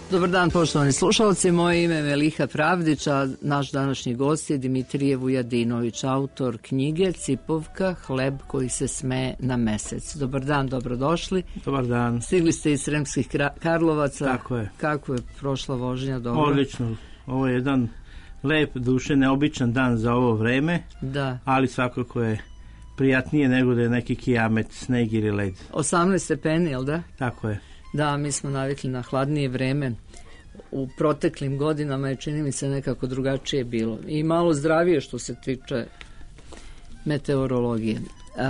Dobar dan, poštovani slušalci. Moje ime je Meliha Pravdić, a naš današnji gost je Dimitrije Vujadinović, autor knjige Cipovka, hleb koji se smeje na mesec. Dobar dan, dobrodošli. Dobar dan. Stigli ste iz Sremskih Karlovaca. Tako je. Kako je prošla vožnja? Dobro? Odlično. Ovo je jedan lep, duše, neobičan dan za ovo vreme, da. Ali svakako je prijatnije nego da je neki kijamet, sneg ili led. 18 stepeni, jel da? Tako je. Da, mi smo navikli na hladnije vreme. U proteklim godinama je, čini mi se, nekako drugačije bilo. I malo zdravije što se tiče meteorologije.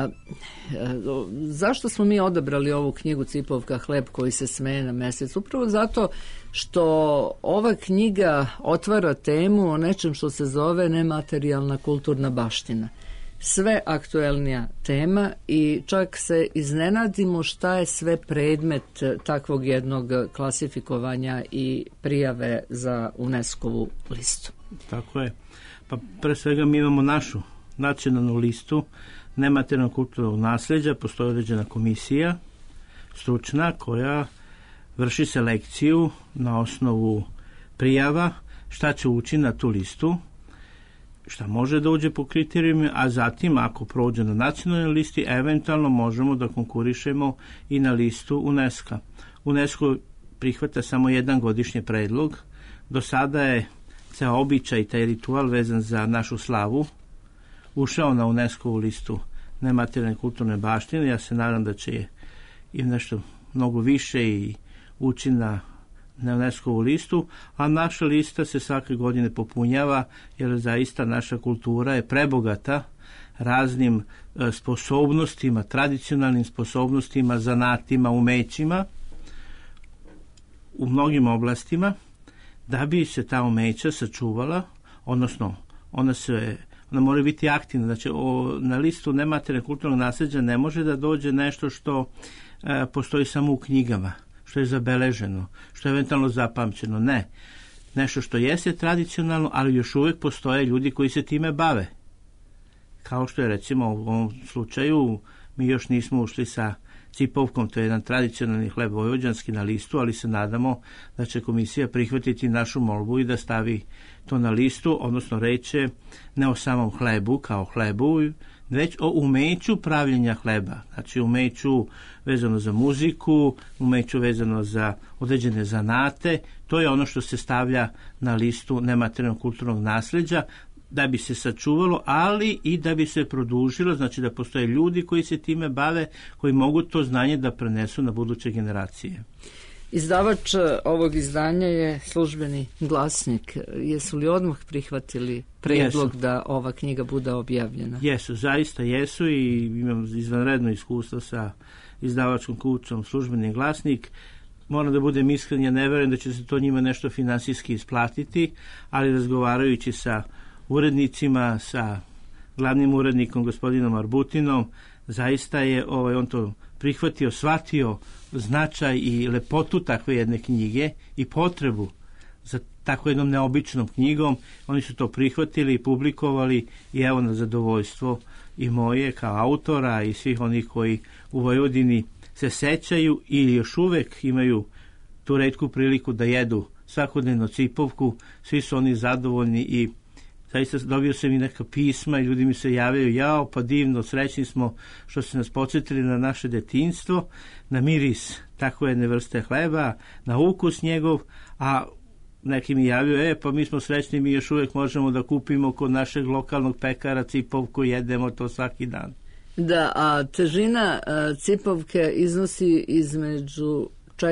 Zašto smo mi odabrali ovu knjigu Cipovka, hleb koji se smeje na mesec? Upravo zato što ova knjiga otvara temu o nečem što se zove nematerijalna kulturna baština. Sve aktuelnija tema i čak se iznenadimo šta je sve predmet takvog jednog klasifikovanja i prijave za UNESCO-vu listu. Tako je. Pa pre svega mi imamo našu nacionalnu listu nematerijalnog kulturnog nasljeđa. Postoji određena komisija stručna koja vrši selekciju na osnovu prijava šta će ući na tu listu, šta može da uđe po kriterijima, a zatim ako prođe na nacionalnoj listi, eventualno možemo da konkurišemo i na listu UNESCO. UNESCO prihvata samo jedan godišnji predlog. Do sada je ceo običaj, taj ritual vezan za našu slavu ušao na UNESCO-vu listu nematerijalne kulturne baštine. Ja se nadam da će i nešto mnogo više i ući na UNESCO-vu listu, a naša lista se svake godine popunjava jer zaista naša kultura je prebogata raznim sposobnostima, tradicionalnim sposobnostima, zanatima, umećima u mnogim oblastima. Da bi se ta umeća sačuvala, odnosno ona mora biti aktivna. Znači, na listu nematerijalnog kulturnog nasljeđa ne može da dođe nešto što postoji samo u knjigama, što je zabeleženo, što je eventualno zapamćeno. Ne. Nešto što jeste tradicionalno, ali još uvijek postoje ljudi koji se time bave. Kao što je, recimo, u ovom slučaju, mi još nismo ušli sa cipovkom, to je jedan tradicionalni hleb vojvođanski na listu, ali se nadamo da će komisija prihvatiti našu molbu i da stavi to na listu, odnosno reće ne o samom hlebu kao hlebu, već o umeću pravljenja hleba. Znači umeću vezano za muziku, umeću vezano za određene zanate. To je ono što se stavlja na listu nematerijalnog kulturnog nasljeđa da bi se sačuvalo, ali i da bi se produžilo, znači da postoje ljudi koji se time bave, koji mogu to znanje da prenesu na buduće generacije. Izdavač ovog izdanja je Službeni glasnik. Jesu li odmah prihvatili predlog da ova knjiga bude objavljena? Jesu, zaista jesu i imam izvanredno iskustvo sa izdavačkom kućom Službeni glasnik. Moram da budem iskren, ja ne verujem da će se to njima nešto finansijski isplatiti, ali razgovarajući sa urednicima, sa glavnim urednikom gospodinom Arbutinom, zaista je on to prihvatio, shvatio značaj i lepotu takve jedne knjige i potrebu za tako jednom neobičnom knjigom. Oni su to prihvatili i publikovali i evo na zadovoljstvo i moje kao autora i svih onih koji u Vojvodini se sećaju i još uvek imaju tu retku priliku da jedu svakodnevno cipovku. Svi su oni zadovoljni i zaista dobio sam i neka pisma i ljudi mi se javljaju, jao, pa divno, srećni smo što su nas podsjetili na naše detinjstvo, na miris takve jedne vrste hleba, na ukus njegov, a neki mi javljaju, pa mi smo srećni, mi još uvijek možemo da kupimo kod našeg lokalnog pekara cipovku, jedemo to svaki dan. Da, a težina cipovke iznosi između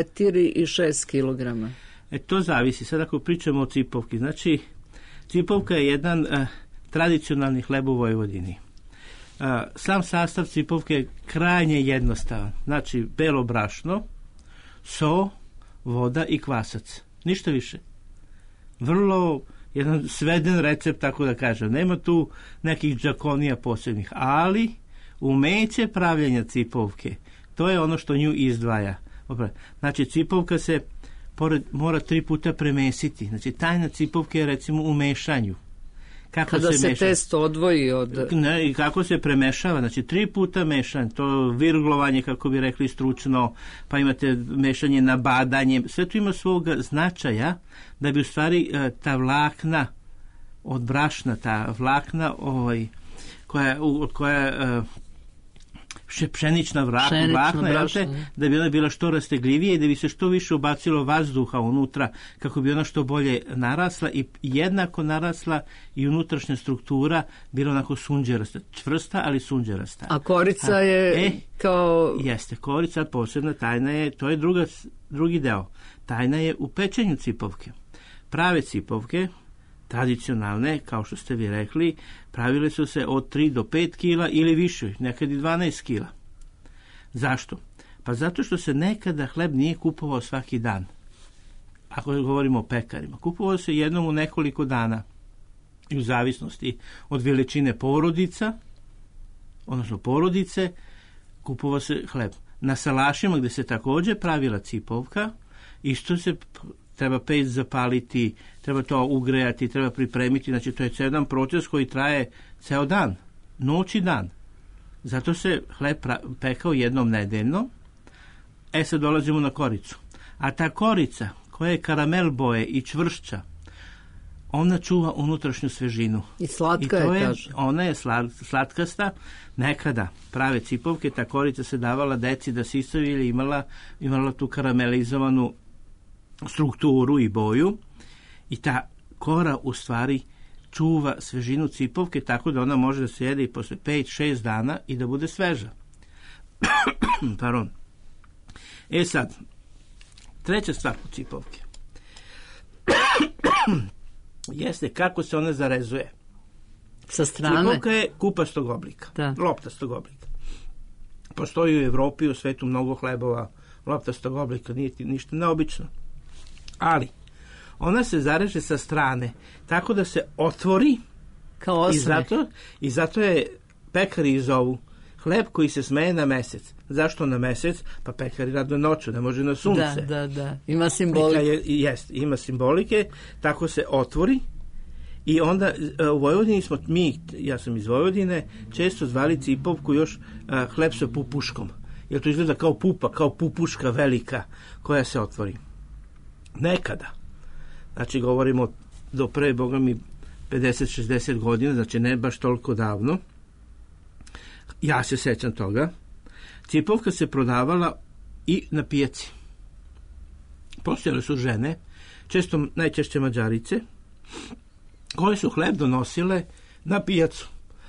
4 i 6 kilograma. To zavisi. Sad ako pričamo o cipovki, znači cipovka je jedan tradicionalni hleb u Vojvodini. Sam sastav cipovke je krajnje jednostavan. Znači, belo brašno, so, voda i kvasac. Ništa više. Vrlo jedan sveden recept, tako da kažem. Nema tu nekih džakonija posebnih, ali umeće pravljenja cipovke, to je ono što nju izdvaja. Znači, cipovka se mora 3 puta premesiti. Znači, tajna cipovke je recimo u mešanju. Kada se testo odvoji od... Ne, i kako se premešava, znači 3 puta mešanje, to virglovanje, kako bi rekli stručno, pa imate mešanje na badanje, sve to ima svog značaja, da bi u stvari ta vlakna od brašna, ta vlakna koja pšenična vlakna, da bi ona bila što rastegljivije i da bi se što više ubacilo vazduha unutra, kako bi ona što bolje narasla i jednako narasla i unutrašnja struktura bila onako sunđerasta, čvrsta, ali sunđerasta. A korica je kao... Jeste, korica posebna, tajna je, to je drugi deo. Tajna je u pečenju cipovke. Prave cipovke, tradicionalne, kao što ste vi rekli, pravile su se od 3 do 5 kila ili više, nekad i 12 kila. Zašto? Pa zato što se nekada hleb nije kupovao svaki dan. Ako govorimo o pekarima, kupovao se jednom u nekoliko dana i u zavisnosti od veličine porodica, odnosno porodice, kupovao se hleb. Na salašima gde se također pravila cipovka, isto se treba peć zapaliti, treba to ugrejati, treba pripremiti, znači to je jedan proces koji traje ceo dan, noć i dan. Zato se hleb pekao jednom nedeljno. Sad dolazimo na koricu. A ta korica, koja je karamel boje i čvršća, ona čuva unutrašnju svežinu. I slatka je, kaže. Ona je slatkasta. Nekada prave cipovke, ta korica se davala deci da sisaju ili imala tu karamelizovanu strukturu i boju i ta kora u stvari čuva svežinu cipovke tako da ona može da se jede i posle 5-6 dana i da bude sveža. Pardon. Sad, treća stvar u cipovke jeste kako se ona zarezuje. Sa strane? Cipovka je kupastog oblika, loptastog oblika. Postoji u Evropi, u svetu mnogo hlebova loptastog oblika, nije ništa neobično. Ali, ona se zareže sa strane, tako da se otvori kao osmeh. I zato je pekari zovu hleb koji se smeje na mesec. Zašto na mesec? Pa pekari rade noću, ne može na sunce. Da. Ima simbolike. Ima simbolike, tako se otvori. I onda u Vojvodini smo ja sam iz Vojvodine, često zvali cipovku još hleb sa pupuškom. Jer to izgleda kao pupa, kao pupuška velika koja se otvori. Nekada, znači govorimo do pre, boga mi, 50-60 godina, znači ne baš toliko davno, ja se sećam toga, cipovka se prodavala i na pijaci. Postojale su žene, najčešće Mađarice, koje su hleb donosile na pijacu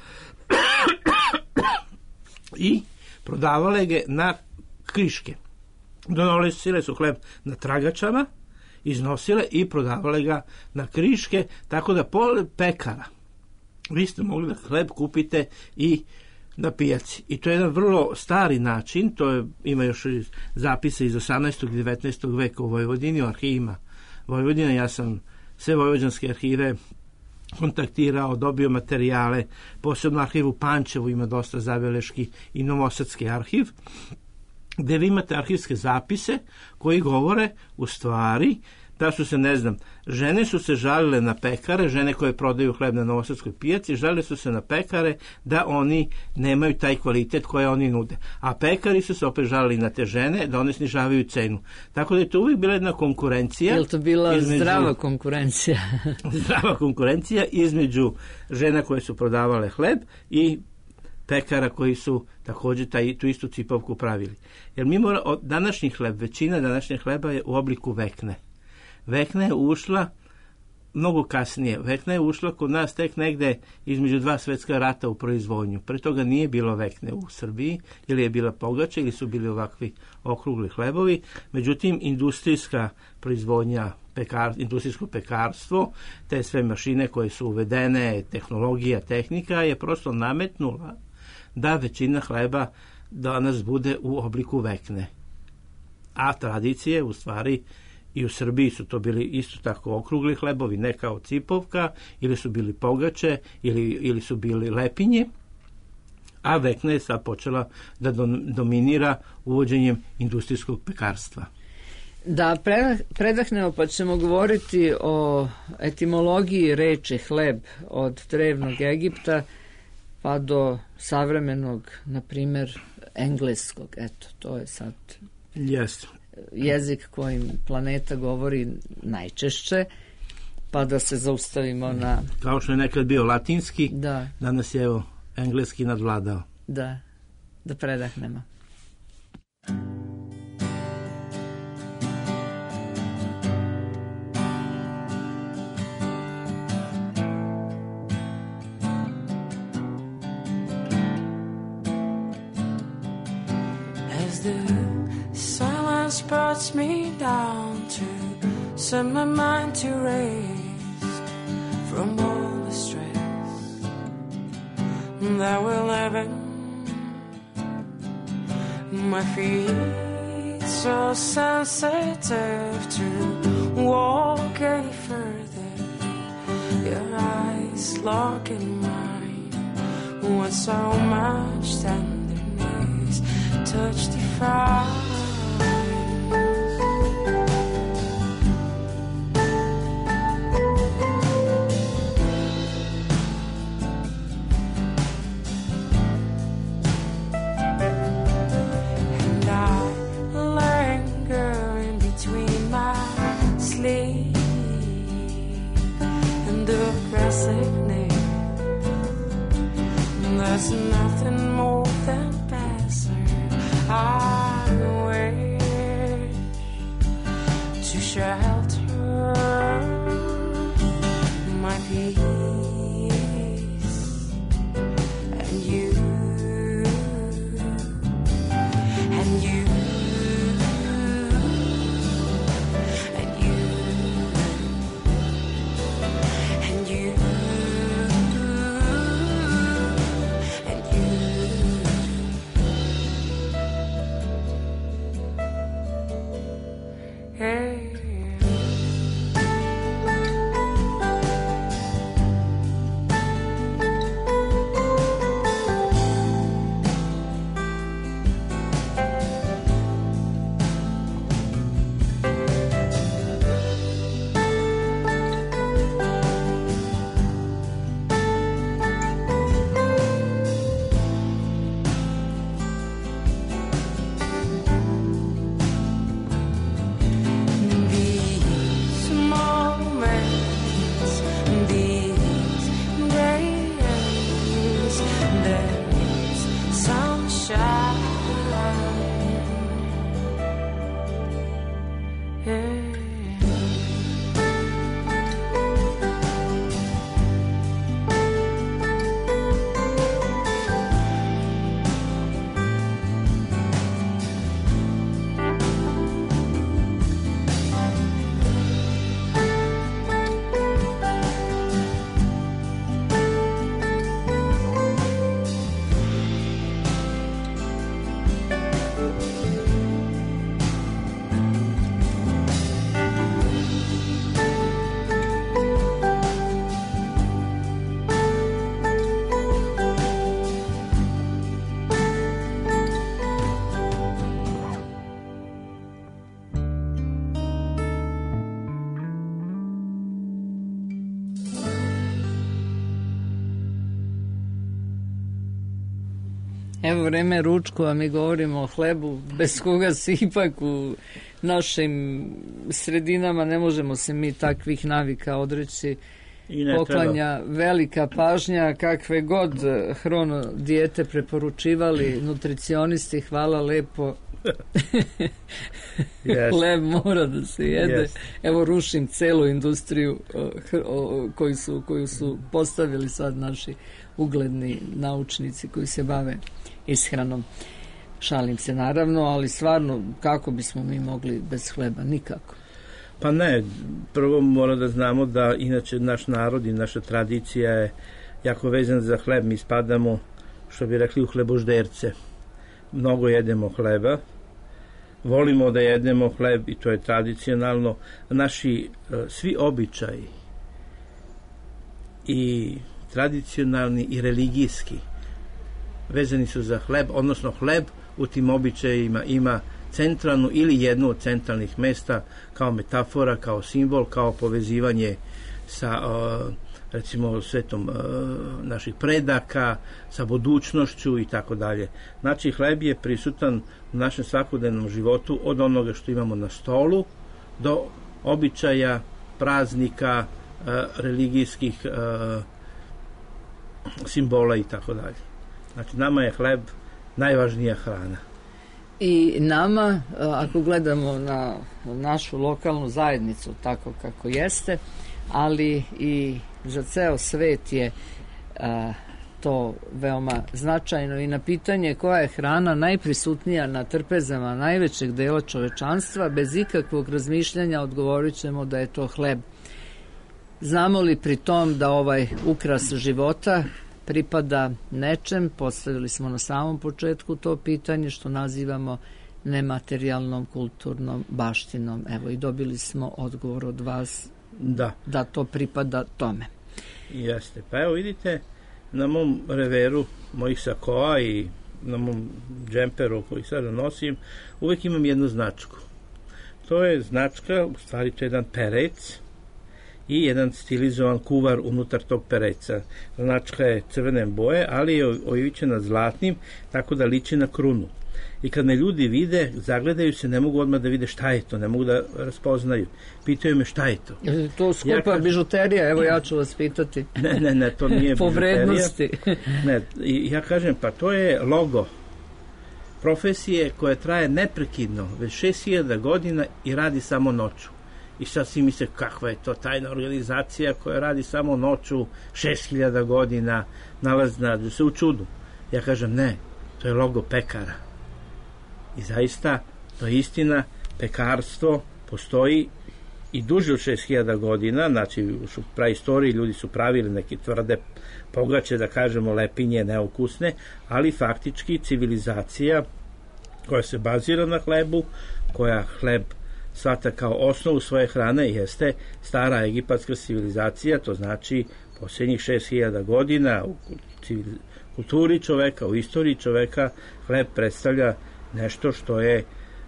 i prodavale ga na kriške. Donosile su hleb na tragačama, iznosile i prodavale ga na kriške, tako da pored pekara vi ste mogli da hleb kupite i na pijaci. I to je jedan vrlo stari način, ima još zapise iz 18. i 19. veka u Vojvodini, u arhivima Vojvodine. Ja sam sve vojvođanske arhive kontaktirao, dobio materijale, posebno arhiv u Pančevu ima dosta zabeleški i Novosadski arhiv, gde vi imate arhivske zapise koji govore u stvari da su se, žene su se žalile na pekare, žene koje prodaju hleb na novosadskoj pijaci, žalile su se na pekare da oni nemaju taj kvalitet koje oni nude. A pekari su se opet žalili na te žene da one snižavaju cenu. Tako da je to uvijek bila jedna konkurencija. Je li to bila zdrava konkurencija? Zdrava konkurencija između žena koje su prodavale hleb i pekara koji su također tu istu cipovku pravili. Jer mi današnji hleb, većina današnjeg hleba je u obliku vekne. Vekna je ušla mnogo kasnije. Vekna je ušla kod nas tek negde između 2 svetska rata u proizvodnju. Pre toga nije bilo vekne u Srbiji, ili je bila pogača, ili su bili ovakvi okrugli hlebovi. Međutim, industrijska proizvodnja, industrijsko pekarstvo, te sve mašine koje su uvedene, tehnologija, tehnika je prosto nametnula da većina hleba danas bude u obliku vekne. A tradicije, u stvari, i u Srbiji su to bili isto tako okrugli hlebovi, ne kao cipovka, ili su bili pogače, ili su bili lepinje, a vekna je sad počela da dominira uvođenjem industrijskog pekarstva. Da predahnemo, pa ćemo govoriti o etimologiji reči hleb od drevnog Egipta pa do savremenog, na primjer, engleskog. Eto, to je sad jezik kojim planeta govori najčešće, pa da se zaustavimo na... Kao što je nekad bio latinski, danas je evo engleski nadvladao. Da predahnemo. Silence puts me down to set my mind to rest from all the stress that we're living. My feet so sensitive to walk any further. Your eyes lock in mine with so much tenderness. Touch the fire. There's nothing more than passing. I wish to shelter my peace and you and you and you and you. Evo vreme ručku, a mi govorimo o hlebu, bez koga se ipak u našim sredinama ne možemo se mi takvih navika odreći. Poklanja velika pažnja, kakve god hrono dijete preporučivali nutricionisti, hvala lepo. Hleb mora da se jede. Evo rušim celu industriju koju su postavili sad naši ugledni naučnici koji se bave ishranom. Šalim se naravno, ali stvarno kako bismo mi mogli bez hleba? Nikako. Pa ne, prvo mora da znamo da inače naš narod i naša tradicija je jako vezana za hleb. Mi spadamo, što bi rekli, u hlebožderce. Mnogo jedemo hleba, volimo da jedemo hleb i to je tradicionalno. Naši svi običaji i tradicionalni i religijski vezani su za hleb, odnosno hleb u tim običajima ima centralnu ili jednu od centralnih mesta kao metafora, kao simbol, kao povezivanje sa recimo svetom naših predaka, sa budućnošću i tako dalje. Znači, hleb je prisutan u našem svakodnevnom životu od onoga što imamo na stolu do običaja, praznika, religijskih simbola i tako dalje. Znači, nama je hleb najvažnija hrana. I nama, ako gledamo na našu lokalnu zajednicu tako kako jeste, ali i za ceo svet je to veoma značajno. I na pitanje koja je hrana najprisutnija na trpezama najvećeg dela čovečanstva, bez ikakvog razmišljanja odgovorit ćemo da je to hleb. Znamo li pri tom da ovaj ukras života pripada nečem? Postavili smo na samom početku to pitanje što nazivamo nematerijalnom kulturnom baštinom. Evo, i dobili smo odgovor od vas da to pripada tome. Jeste. Pa evo vidite, na mom reveru mojih sakoa i na mom džemperu koji sada nosim, uvek imam jednu značku. To je značka, u stvari to je jedan perec i jedan stilizovan kuvar unutar tog pereca. Značka je crvene boje, ali je oivičena zlatnim, tako da liči na krunu. I kad me ljudi vide, zagledaju se, ne mogu odmah da vide šta je to, ne mogu da raspoznaju. Pitaju me šta je to. Je to skupa bižuterija? Evo, ja ću vas pitati. Ne, to nije po bižuterija. vrednosti. Ne, i ja kažem, pa to je logo profesije koja traje neprekidno, već 6000 godina i radi samo noću. I sad svi misle, kakva je to tajna organizacija koja radi samo noću 6000 godina, nalazi se u čudu. Ja kažem, ne, to je logo pekara. I zaista, to je istina, pekarstvo postoji i duže od 6000 godina, znači u praistoriji ljudi su pravili neke tvrde pogače, da kažemo lepinje, neukusne, ali faktički civilizacija koja se bazira na hlebu, koja hleb shvata kao osnovu svoje hrane, jeste stara egipatska civilizacija, to znači posljednjih 6000 godina u kulturi čoveka, u istoriji čoveka, hleb predstavlja nešto što je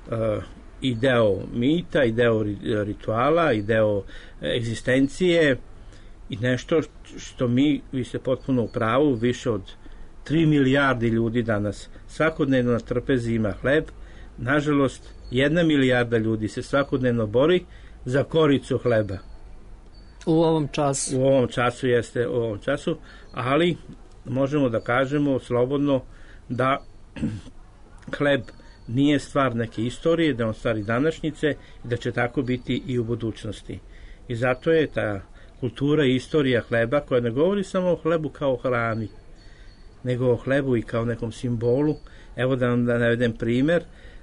i deo mita, i deo rituala, i deo egzistencije, i nešto što vi ste potpuno u pravu, više od 3 milijardi ljudi danas svakodnevno na trpezi ima hleb. Nažalost, 1 milijarda ljudi se svakodnevno bori za koricu hleba. U ovom času. U ovom času jeste, u ovom času, ali možemo da kažemo slobodno da hleb nije stvar neke istorije, da on stvari današnjice i da će tako biti i u budućnosti. I zato je ta kultura i istorija hleba, koja ne govori samo o hlebu kao o hrani, nego o hlebu i kao nekom simbolu. Evo da vam navedem primer.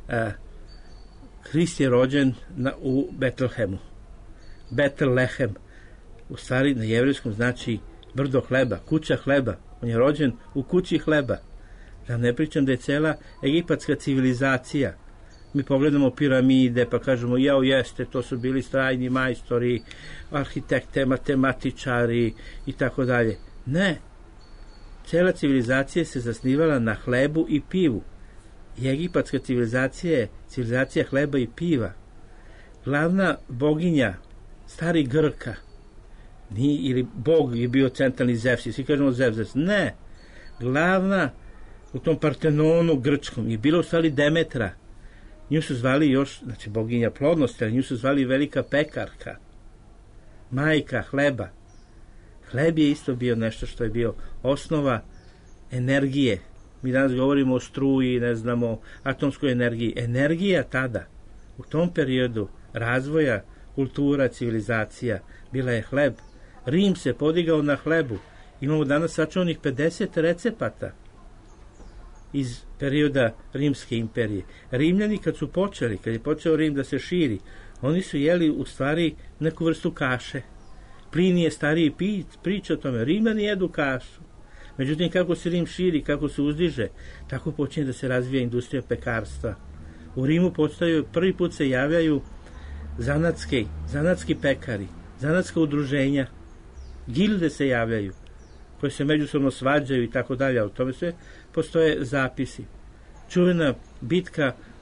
Hrist je rođen u Betlehemu. Betlehem, u stvari na jevrejskom znači brdo hleba, kuća hleba. On je rođen u kući hleba. Da ne pričam da je cela egipatska civilizacija. Mi pogledamo piramide pa kažemo, jao jeste, to su bili strajni majstori, arhitekte, matematičari i tako dalje. Ne. Cela civilizacija se zasnivala na hlebu i pivu. I egipatska civilizacija je civilizacija hleba i piva. Glavna boginja, stari Grka, ili bog je bio centralni Zevs, svi kažemo Zevs. Ne. Glavna u tom Partenonu grčkom je bila u stvari Demetra. Nju su zvali još, znači boginja plodnosti, ali nju su zvali velika pekarka, majka hleba. Hleb je isto bio nešto što je bio osnova energije. Mi danas govorimo o struji, ne znamo, atomskoj energiji. Energija tada, u tom periodu razvoja kultura, civilizacija, bila je hleb. Rim se podigao na hlebu. Imamo danas sačuvanih 50 recepata iz perioda Rimske imperije. Rimljani kad su počeli, kad je počeo Rim da se širi, oni su jeli u stvari neku vrstu kaše. Plinije stariji priča o tome. Rimljani jedu kašu. Međutim, kako se Rim širi, kako se uzdiže, tako počinje da se razvija industrija pekarstva. U Rimu prvi put se javljaju zanatski pekari, zanatska udruženja, gilde se javljaju, koje se međusobno svađaju i tako dalje, o tome sve postoje zapisi. Čuvena bitka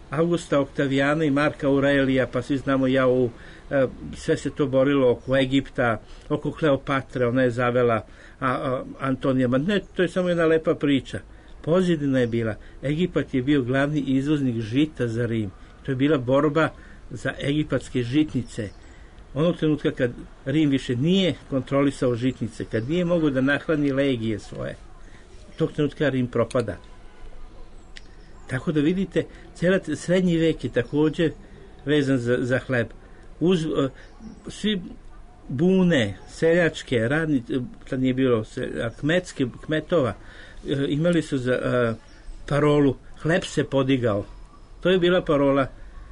Augusta Oktavijana i Marka Aurelija, pa svi znamo sve se to borilo oko Egipta, oko Kleopatre, ona je zavela Antonija. Ne, to je samo jedna lepa priča. Pozadina je bila, Egipat je bio glavni izvoznik žita za Rim. To je bila borba za egipatske žitnice. Onog trenutka kad Rim više nije kontrolisao žitnice, kad nije mogao da nahrani legije svoje, tog trenutka Rim propada. Tako da vidite, srednji vek je također vezan za hleb. Svi bune, seljačke, tad nije bilo kmetova, imali su parolu hleb se podigao. To je bila parola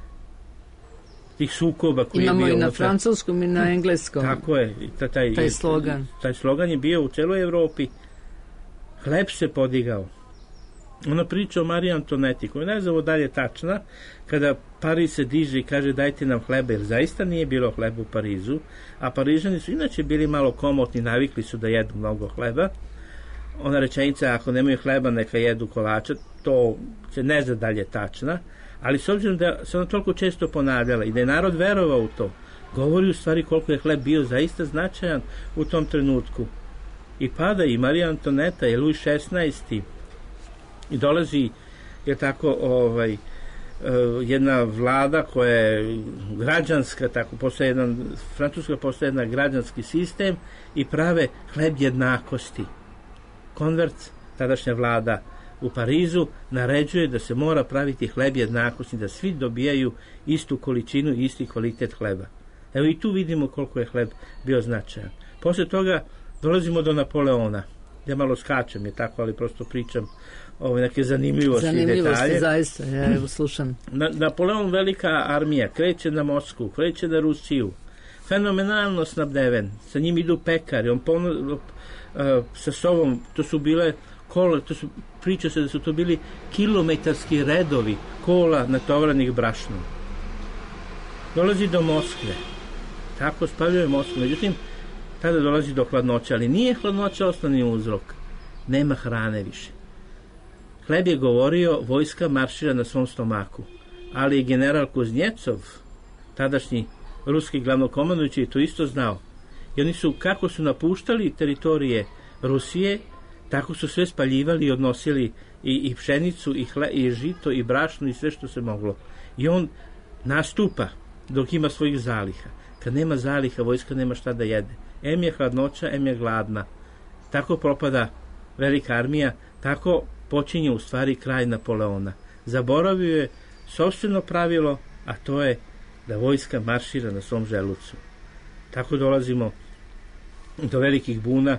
tih sukoba koji imamo je bio i na unutra. francuskom i na engleskom. Tako je. Taj slogan. Taj slogan je bio u celoj Evropi. Hleb se podigao. Ona priča o Mariji Antoneti, koja ne znamo dalje tačna, kada Pariz se diže i kaže dajte nam hleba, jer zaista nije bilo hleba u Parizu, a Parižani su inače bili malo komotni, navikli su da jedu mnogo hleba. Ona rečenica, ako nemaju hleba, neka jedu kolača, to se ne zna dalje tačna, ali s obzirom da se ona toliko često ponavljala i da je narod verovao u to, govori u stvari koliko je hleb bio zaista značajan u tom trenutku. I pada i Marija Antoneta, je Luj XVI, i dolazi, je tako, jedna vlada koja je građanska, tako postaje Francuska postaje jedan građanski sistem i prave hleb jednakosti. Konvert, tadašnja vlada u Parizu, naređuje da se mora praviti hleb jednakosti, da svi dobijaju istu količinu i isti kvalitet hleba. Evo i tu vidimo koliko je hleb bio značajan. Posle toga dolazimo do Napoleona. Ja malo skačem, je tako, ali prosto pričam neke zanimljivosti i detalje. Zanimljivosti, zaista, ja evo slušam. Napoleon, velika armija, kreće na Moskvu, kreće na Rusiju, fenomenalno snabdeven, sa njim idu pekari, on sa sobom, to su bile kola, priča se da su to bili kilometarski redovi kola natovaranih brašnom. Dolazi do Moskve, tako spaljuje Moskvu, međutim, tada dolazi do hladnoće, ali nije hladnoća osnovni uzrok, nema hrane više. Hleb je govorio, vojska maršira na svom stomaku, ali je general Kuznjecov, tadašnji ruski glavnokomandujući, to isto znao. I oni su, kako su napuštali teritorije Rusije, tako su sve spaljivali i odnosili i pšenicu, i žito, i brašno, i sve što se moglo. I on nastupa dok ima svojih zaliha. Kad nema zaliha, vojska nema šta da jede. Em je hladnoća, em je gladna. Tako propada velika armija, tako počinje u stvari kraj Napoleona. Zaboravio je sopstveno pravilo, a to je da vojska maršira na svom želucu. Tako dolazimo do velikih buna,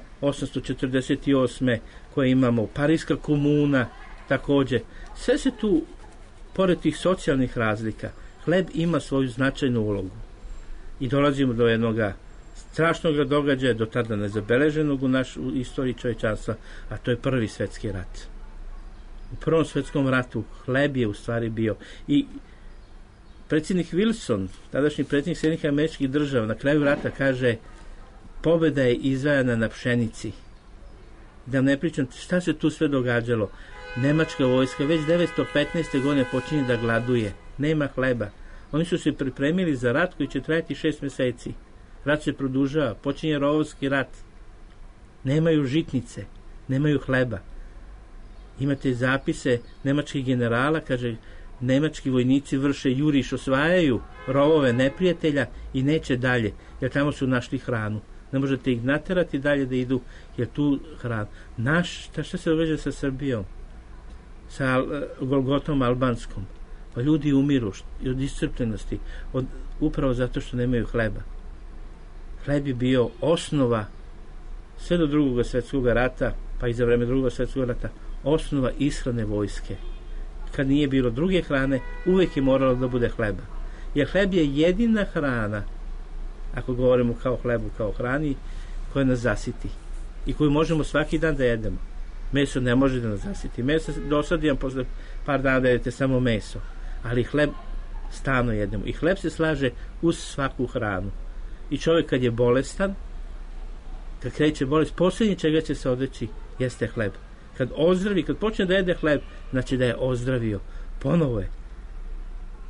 848. koje imamo, Parijska komuna, također. Sve se tu, pored tih socijalnih razlika, hleb ima svoju značajnu ulogu. I dolazimo do jednog strašnog događaja, do tada nezabeleženog u istoriji čovječanstva, a to je Prvi svjetski rat. U Prvom svjetskom ratu hleb je u stvari bio. I predsjednik Wilson, tadašnji predsjednik Sjedinjenih Američkih Država, na kraju rata kaže: pobjeda je izvajana na pšenici. Da ne pričam šta se tu sve događalo. Nemačka vojska već 1915. godine počinje da gladuje. Nema hleba. Oni su se pripremili za rat koji će trajati 6 mjeseci. Rat se produžava, počinje rovovski rat. Nemaju žitnice, nemaju hleba. Imate zapise nemačkih generala, kaže, nemački vojnici vrše juriš, osvajaju rovove neprijatelja i neće dalje, jer tamo su našli hranu. Ne možete ih naterati dalje da idu, jer tu hranu. Šta se događa sa Srbijom? Sa Golgotom albanskom? Pa ljudi umiru od iscrpljenosti, upravo zato što nemaju hleba. Hleb je bio osnova sve do Drugog svjetskog rata, pa i za vreme Drugog svjetskog rata, osnova ishrane vojske. Kad nije bilo druge hrane, uvijek je moralo da bude hleba. Jer hleb je jedina hrana, ako govorimo kao hlebu, kao hrani, koja nas zasiti i koju možemo svaki dan da jedemo. Meso ne može da nas zasiti. Meso dosadijem posle par dana da jedete samo meso, ali hleb stalno jedemo. I hleb se slaže uz svaku hranu. I čovjek kad je bolestan, kad kreće bolest, posljednje čega će se odreći jeste hleb. Kad ozdravi, kad počne da jede hleb, znači da je ozdravio. Ponovo je.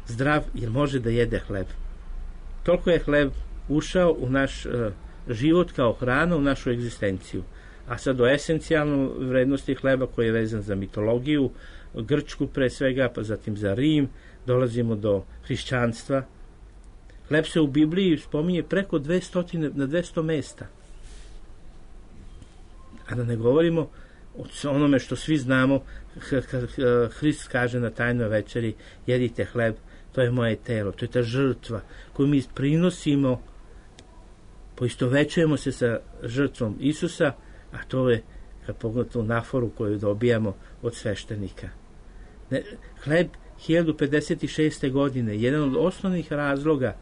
zdrav jer može da jede hleb. Toliko je hleb ušao u naš život kao hrana, u našu egzistenciju. A sad o esencijalnoj vrednosti hleba koji je vezan za mitologiju, grčku pre svega, pa zatim za Rim, dolazimo do hrišćanstva. Hleb se u Bibliji spominje preko 200 mesta. A da ne govorimo o onome što svi znamo, Hrist kaže na tajnoj večeri, jedite hleb, to je moje telo, to je ta žrtva koju mi prinosimo, poistovećujemo se sa žrtvom Isusa, a to je, kad pogledate u naforu koju dobijamo od sveštenika. Hleb 1056. godine, jedan od osnovnih razloga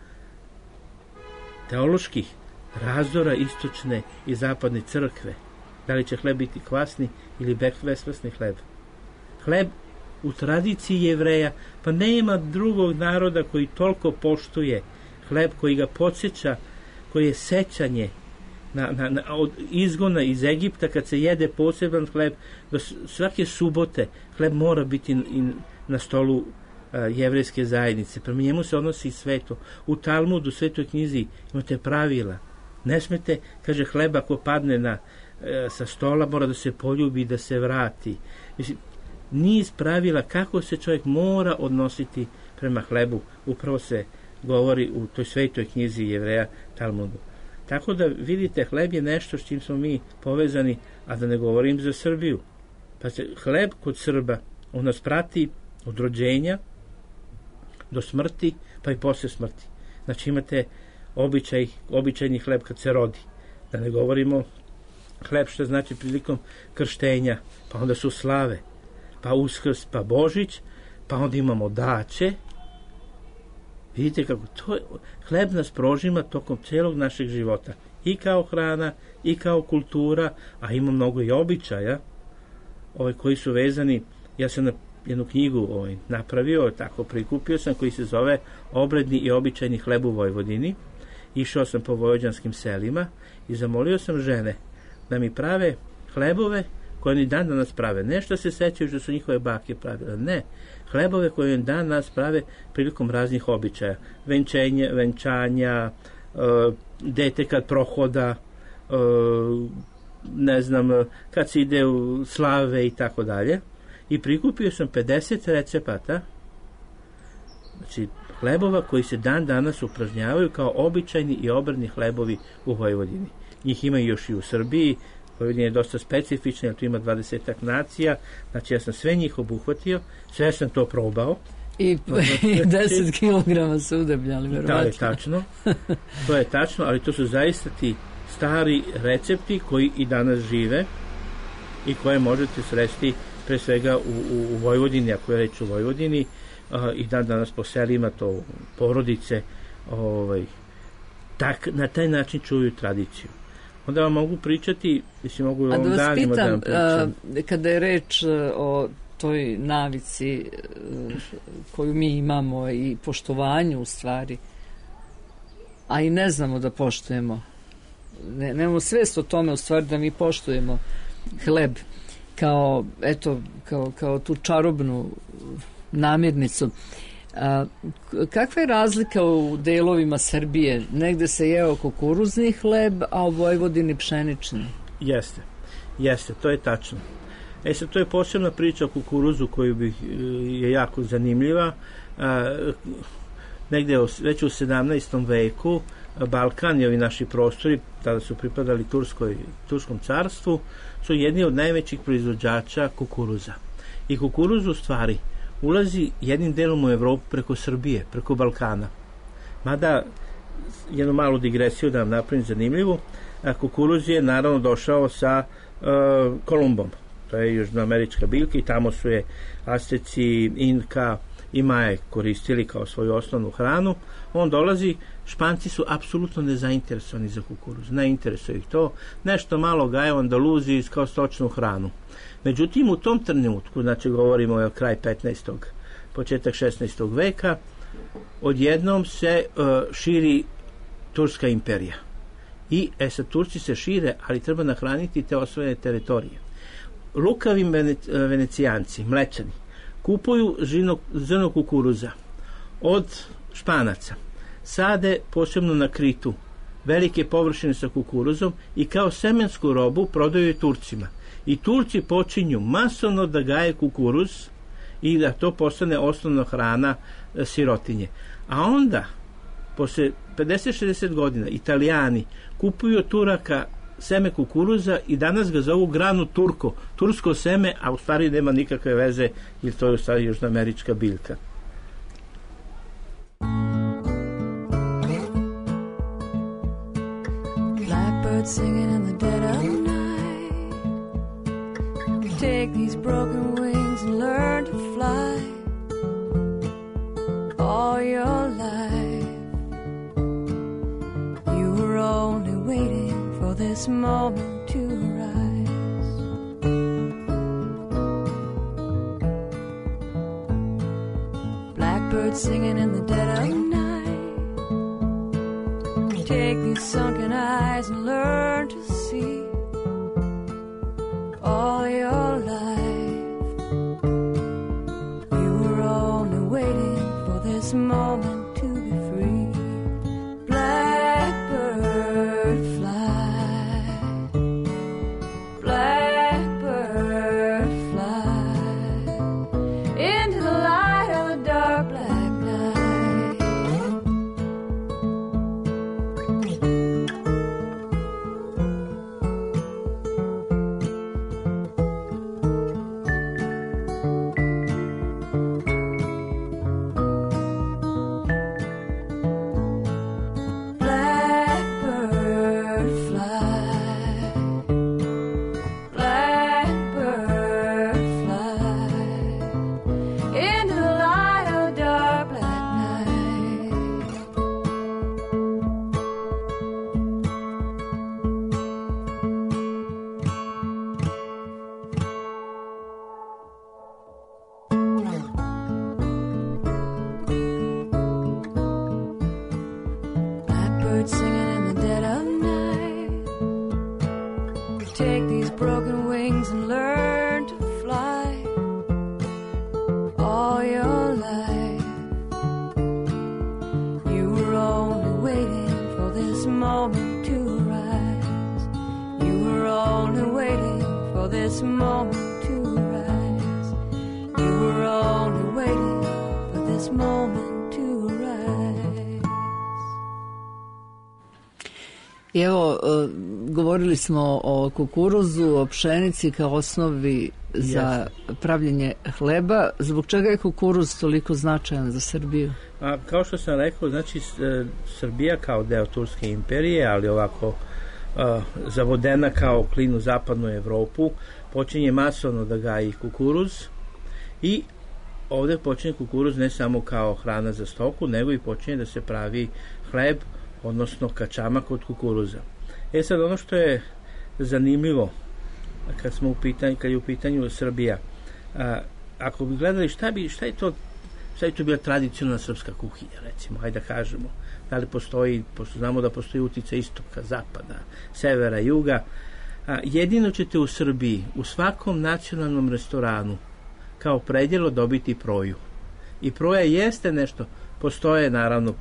teoloških razdora istočne i zapadne crkve. Da li će hleb biti kvasni ili beskvasni hleb? Hleb u tradiciji Jevreja, pa nema drugog naroda koji toliko poštuje hleb, koji ga podsjeća, koji je sećanje od izgona iz Egipta, kad se jede poseban hleb, do svake subote hleb mora biti na stolu jevrejske zajednice. Prema njemu se odnosi sveto. U Talmudu, svetoj knjizi, imate pravila. Ne smete, kaže, hleba ako padne sa stola, mora da se poljubi, da se vrati. Mislim, niz pravila kako se čovjek mora odnositi prema hlebu. Upravo se govori u toj svetoj knjizi Jevreja Talmudu. Tako da vidite, hleb je nešto s čim smo mi povezani, a da ne govorim za Srbiju. Pa se hleb kod Srba, on nas prati od rođenja do smrti, pa i posle smrti. Znači imate običajni hleb kad se rodi. Da ne govorimo hleb što znači prilikom krštenja, pa onda su slave, pa Uskrs, pa Božić, pa onda imamo daće. Vidite kako hleb nas prožima tokom celog našeg života. I kao hrana, i kao kultura, a ima mnogo i običaja koji su vezani. Ja sam jednu knjigu napravio, tako prikupio sam, koji se zove Obredni i običajni hleb u Vojvodini. Išao sam po vojvođanskim selima i zamolio sam žene da mi prave hlebove koje oni dan danas prave. Nešto se sećaju što su njihove bake pravile. Ne. Hlebove koje oni dan danas prave prilikom raznih običaja. Venčanja, dete kad prohoda, ne znam, kad se ide u slave i tako dalje. I prikupio sam 50 recepata, znači hlebova koji se dan danas upražnjavaju kao običajni i obredni hlebovi u Vojvodini. Njih ima još i u Srbiji. Vojvodina je dosta specifična, jer tu ima 20 nacija, znači ja sam sve njih obuhvatio, sve sam to probao. I 10 kilograma su udebljali, verovatno. Da, je tačno. To je tačno, ali to su zaista ti stari recepti koji i danas žive i koje možete sresti pre svega u Vojvodini, ako je reč u Vojvodini, i danas po selima to porodice na taj način čuju tradiciju. Onda vam mogu pričati, mislim, mogu vam danima da vam pričam. Kada je reč o toj navici koju mi imamo i poštovanju u stvari, a i ne znamo da poštujemo, nemamo svest o tome u stvari da mi poštujemo hleb kao tu čarobnu namirnicu. Kakva je razlika u delovima Srbije? Negde se jeo kukuruzni hleb, a u Vojvodini pšenični. Jeste, to je tačno. Sad, to je posebna priča o kukuruzu koju je jako zanimljiva. Negde već u 17. veku Balkan i ovi naši prostori, tada su pripadali Turskom carstvu, su jedni od najvećih proizvođača kukuruza. I kukuruz u stvari ulazi jednim delom u Evropu preko Srbije, preko Balkana. Mada, jednu malu digresiju da vam napravim zanimljivu, kukuruz je naravno došao sa Kolumbom. To je južnoamerička biljka i tamo su je Azteci, Inka i Maje koristili kao svoju osnovnu hranu. On dolazi, Španci su apsolutno nezainteresovani za kukuruz. Ne interesuje ih to. Nešto malo gaje Andaluziji kao stočnu hranu. Međutim, u tom trenutku, znači govorimo o kraj 15. početak 16. veka, odjednom se širi Turska imperija. I sad Turci se šire, ali treba nahraniti te osvojene teritorije. Lukavi Venecijanci, Mlečani, kupuju zrno kukuruza od španaca sade posebno na Kritu velike površine sa kukuruzom i kao semensku robu prodaju je Turcima. I Turci počinju masovno da gaje kukuruz i da to postane osnovna hrana sirotinje. A onda, posle 50-60 godina, Italijani kupuju od Turaka seme kukuruza i danas ga zovu granu turko, tursko seme, a u stvari nema nikakve veze, jer to je u stvari južnoamerička biljka. Blackbird singing in the dead of night. Take these broken wings and learn to fly. All your life you were only waiting for this moment to arise. Blackbird singing in the dead of night. Take these sunken eyes and learn to see. All your life you were only waiting for this moment to be free. Blackbird fly, blackbird fly into the light of the dark black night. Singing in the dead of night. Take these broken wings and learn to fly. All your life you were only waiting for this moment to arise. You were only waiting for this moment to arise. You were only waiting for this moment to arise. I evo, govorili smo o kukuruzu, o pšenici kao osnovi za pravljenje hleba. Zbog čega je kukuruz toliko značajan za Srbiju? A kao što sam rekao, znači Srbija kao deo Turske imperije, ali ovako zavodena kao klin u zapadnu Evropu, počinje masovno da gaji kukuruz i ovde počinje kukuruz ne samo kao hrana za stoku, nego i počinje da se pravi hleb, odnosno kačamak od kukuruza. Sad ono što je zanimljivo kad je u pitanju Srbija, ako bi gledali šta je to bila tradicionalna srpska kuhinja, recimo, hajde da kažemo, da li postoji, pošto znamo da postoji uticaj istoka, zapada, severa, juga, jedino ćete u Srbiji u svakom nacionalnom restoranu kao predjelo dobiti proju. I proja jeste nešto, postoje naravno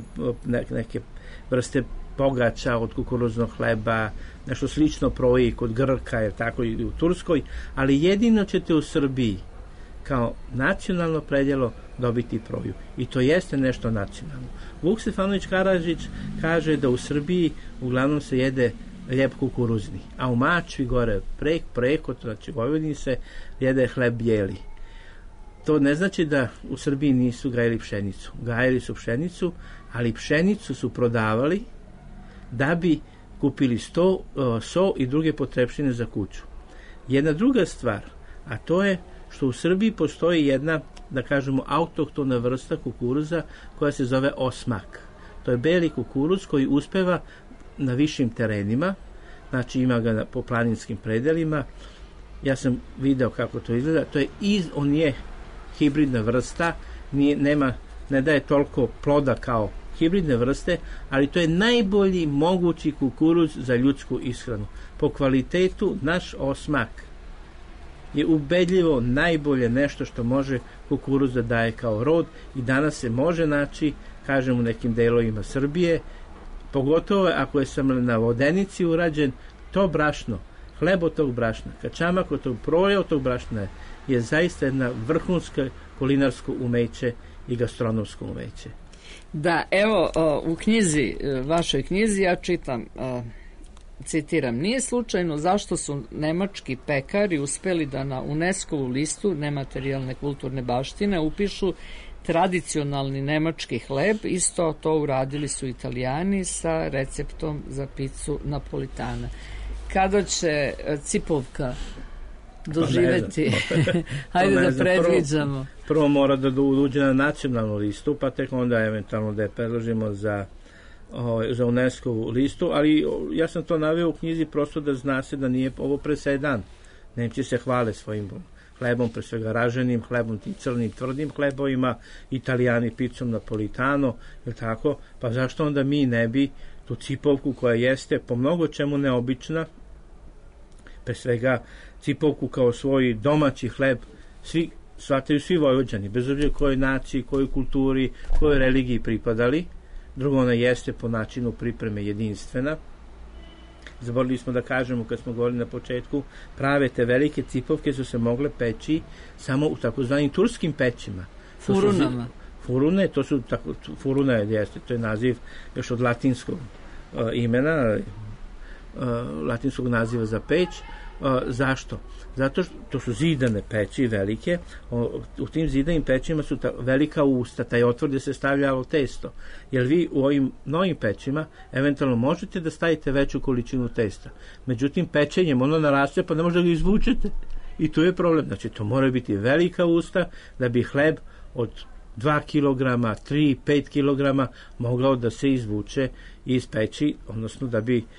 neke vrste pogača od kukuruznog hleba, nešto slično proji kod Grka, jer tako i u Turskoj, ali jedino ćete u Srbiji kao nacionalno predjelo dobiti proju. I to jeste nešto nacionalno. Vuk Stefanović Karadžić kaže da u Srbiji uglavnom se jede hljeb kukuruzni, a u Mačvi gore preko, znači Vojvodini se jede hleb bijeli. To ne znači da u Srbiji nisu gajili pšenicu. Gajili su pšenicu, ali pšenicu su prodavali da bi kupili so i druge potrepštine za kuću. Jedna druga stvar, a to je što u Srbiji postoji jedna, da kažemo, autohtona vrsta kukuruza koja se zove osmak. To je beli kukuruz koji uspeva na višim terenima, znači ima ga po planinskim predelima. Ja sam video kako to izgleda. On je hibridna vrsta, ne daje toliko ploda kao hibridne vrste, ali to je najbolji mogući kukuruz za ljudsku ishranu. Po kvalitetu naš osmak je ubedljivo najbolje nešto što može kukuruz da daje kao rod i danas se može naći, kažem, u nekim delovima Srbije, pogotovo ako je sam na vodenici urađen, to brašno, hleb od tog brašna, kačamak od tog proja od tog brašna je zaista jedna vrhunska kulinarsko umeće i gastronomsko umeće. Da, evo u knjizi, vašoj knjizi ja čitam, citiram, nije slučajno zašto su nemački pekari uspeli da na UNESCO-vu listu nematerijalne kulturne baštine upišu tradicionalni nemački hleb, isto to uradili su Italijani sa receptom za picu napolitana. Kada će Cipovka doživeti? Hajde da predviđamo. Prvo mora da uđe na nacionalnu listu, pa tek onda eventualno da je predložimo za UNESCO-vu listu, ali ja sam to naveo u knjizi prosto da zna se da nije ovo presedan. Nemci se hvale svojim hlebom, pre svega raženim hlebom, tim crnim tvrdim hlebovima, Italijani picom napolitano, je tako? Pa zašto onda mi ne bi tu Cipovku koja jeste po mnogo čemu neobična, pre svega Cipovku kao svoj domaći hleb, shvataju svi Vojvođani, bez obzira kojoj naciji, kojoj kulturi, kojoj religiji pripadali. Drugo, ona jeste po načinu pripreme jedinstvena. Zaboravili smo da kažemo, kad smo govorili na početku, prave te velike Cipovke su se mogle peći samo u takozvanim turskim pećima. Furunama. Furune, to su furuna jeste, to je naziv još od latinskog imena, latinskog naziva za peć. Zašto? Zato što to su zidane peći velike, u tim zidanim pećima su velika usta, taj otvor gde se stavljalo testo, jer vi u ovim novim pećima eventualno možete da stavite veću količinu testa, međutim pečenjem ono naraste pa ne možete da ga izvučete i tu je problem, znači to mora biti velika usta da bi hleb od 2 kg, 3, 5 kg mogao da se izvuče iz peći, odnosno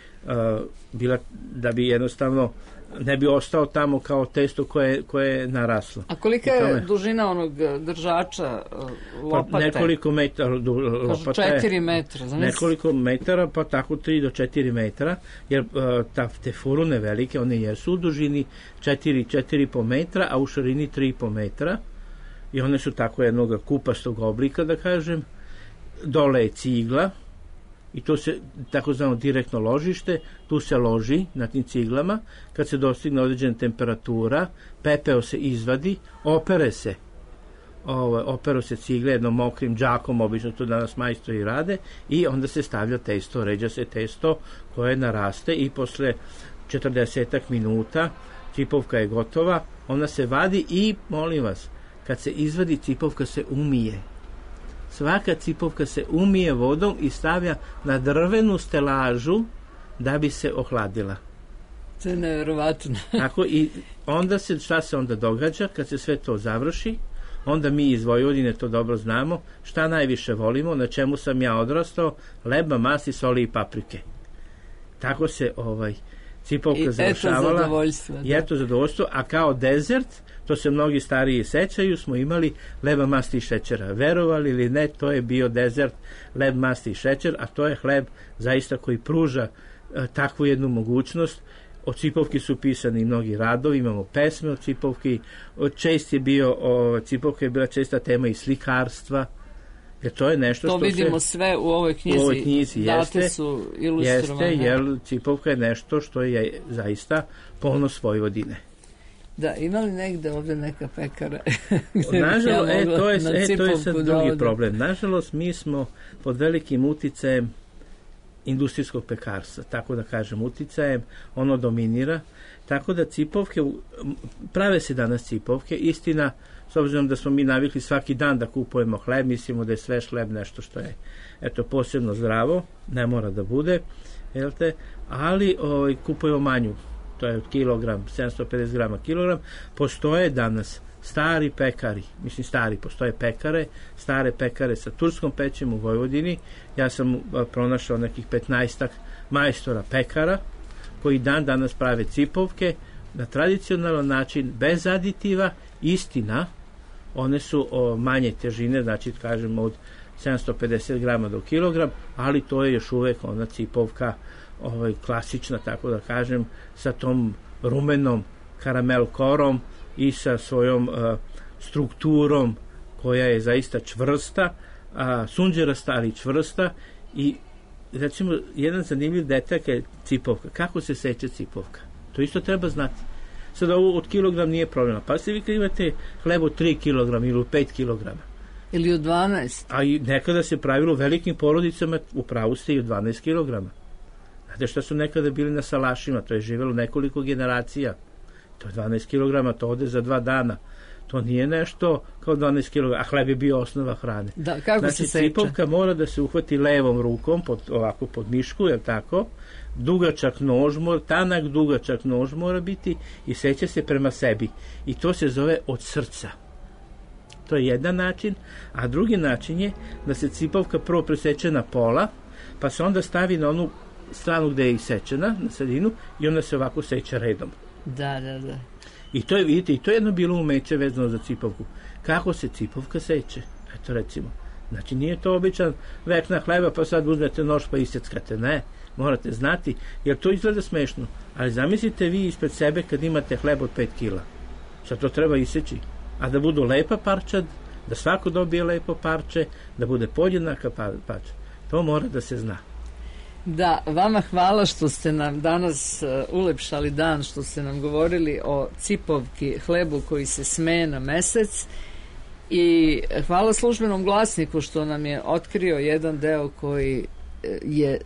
da bi jednostavno ne bi ostao tamo kao testo koje je naraslo. A kolika je dužina onog držača lopate? Pa nekoliko metara. Kažu 4 metra. Nekoliko metara, pa tako 3 do 4 metra, jer te furune velike, one jesu u dužini 4,5 metra, a u širini 3,5 metra. I one su tako jednog kupastog oblika, da kažem. Dole je cigla, i to se takozvano direktno ložište, tu se loži na tim ciglama, kad se dostigne određena temperatura, pepeo se izvadi, opere se cigle jednom mokrim džakom, obično to danas majstori rade, i onda se stavlja testo, ređa se testo koje naraste i posle 40 minuta Cipovka je gotova, ona se vadi i, molim vas, kad se izvadi Cipovka se umije. Svaka Cipovka se umije vodom i stavlja na drvenu stelažu da bi se ohladila. To je nevjerovatno. Tako, i onda šta se onda događa kad se sve to završi? Onda mi iz Vojvodine to dobro znamo. Šta najviše volimo, na čemu sam ja odrastao? Leba, masti, soli i paprike. Tako se Cipovka završavala. I eto zadovoljstvo. A kao dezert, to se mnogi stariji sećaju, smo imali leba, masti i šećera. Verovali ili ne, to je bio dezert, leb, masti i šećer, a to je hleb zaista koji pruža takvu jednu mogućnost. O Cipovki su pisani mnogi radovi, imamo pesme o Cipovki, Cipovka je bila česta tema i slikarstva, jer to je nešto to vidimo sve u ovoj knjizi. U ovoj knjizi date su ilustrovane. Jeste, jer Cipovka je nešto što je zaista ponos Vojvodine. Da, ima li negde ovde neka pekara? Nažalost, to je sad drugi problem. Nažalost, mi smo pod velikim uticajem industrijskog pekarstva, tako da kažem uticajem, ono dominira, tako da Cipovke, prave se danas Cipovke, istina, s obzirom da smo mi navikli svaki dan da kupujemo hleb, mislimo da je svež hleb nešto što je posebno zdravo, ne mora da bude, ali kupujemo manju, to je od kilogram, 750 grama kilogram. Postoje danas stari pekari, postoje stare pekare sa turskom pećem u Vojvodini. Ja sam pronašao nekih 15 majstora pekara koji danas prave Cipovke na tradicionalan način, bez aditiva. Istina, one su manje težine, znači kažemo od 750 grama do kilogram, ali to je još uvek ona Cipovka klasična, tako da kažem, sa tom rumenom karamel korom, i sa svojom strukturom koja je zaista čvrsta, sunđerasta ali čvrsta. I recimo jedan zanimljiv detalj je cipovka. Kako se seče cipovka? To isto treba znati. Sad ovo od kilogram nije problema. Pa se vi kad imate hleb od 3 kg ili 5 kg. Ili od 12. A i nekada se pravilo u velikim porodicama, u pravu ste, i od 12 kg. Znate šta su nekada bili na salašima? To je živelo nekoliko generacija. To je 12 kg, to ode za 2 dana. To nije nešto kao 12 kg, a hleb je bio osnova hrane. Da, kako znači, se seče? cipovka mora da se uhvati levom rukom, ovako pod mišku, je tako? Dugačak nož, tanak dugačak nož mora biti i seće se prema sebi. I to se zove od srca. To je jedan način, a drugi način je da se cipovka prvo preseče na pola, pa se onda stavi na onu stranu gde je isečena, na sredinu, i onda se ovako seče redom. Da. I to je, vidite, i to je jedno bilo umeće vezano za cipovku. Kako se cipovka seče? Eto recimo. Znači nije to običan vekna hleba pa sad uzmete nož pa iseckate. Ne, morate znati, jer to izgleda smešno. Ali zamislite vi ispred sebe kad imate hleb od 5 kila. Sad to treba iseći. A da budu lepa parčad, da svako dobije lepo parče, da bude podjednaka parča. To mora da se zna. Da, vama hvala što ste nam danas ulepšali dan, što ste nam govorili o cipovki, hlebu koji se smeje na mesec, i hvala Službenom glasniku što nam je otkrio jedan deo koji je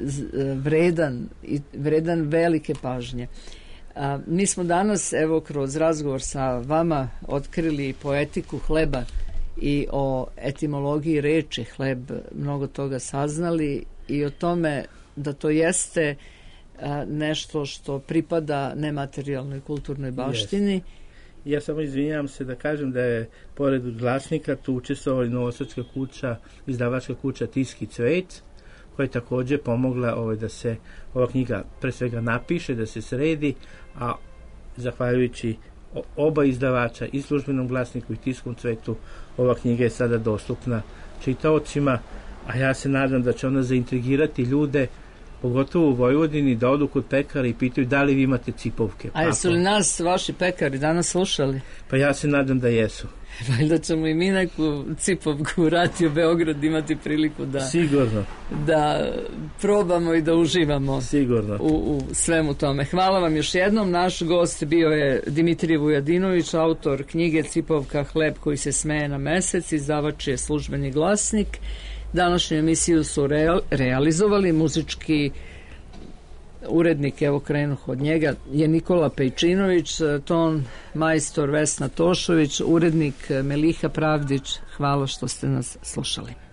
vredan velike pažnje. Mi smo danas, evo, kroz razgovor sa vama otkrili poetiku hleba i o etimologiji reči hleb mnogo toga saznali i o tome da to jeste nešto što pripada nematerijalnoj kulturnoj baštini. Yes. Ja samo izvinjavam se da kažem da je pored glasnika tu učestvovala i novosadska kuća, izdavačka kuća Tiski cvet, koja je takođe pomogla da se ova knjiga pre svega napiše, da se sredi, a zahvaljujući oba izdavača, i Službenom glasniku i Tiskom cvetu, ova knjiga je sada dostupna čitaocima, a ja se nadam da će ona zaintrigirati ljude, pogotovo u Vojvodini, da odu kod pekara i pitaju da li vi imate cipovke. A jesu li nas vaši pekari danas slušali? Pa ja se nadam da jesu. Valjda ćemo i mi neku cipovku u Radio Beograd imati priliku da... Sigurno. Da probamo i da uživamo. Sigurno. U svemu tome. Hvala vam još jednom. Naš gost bio je Dimitrije Vujadinović, autor knjige Cipovka, hleb koji se smeje na mesec, izdavač je Službeni glasnik. Današnju emisiju su realizovali muzički urednik, evo krenuh od njega, je Nikola Pejčinović, ton majstor Vesna Tošović, urednik Meliha Pravdić. Hvala što ste nas slušali.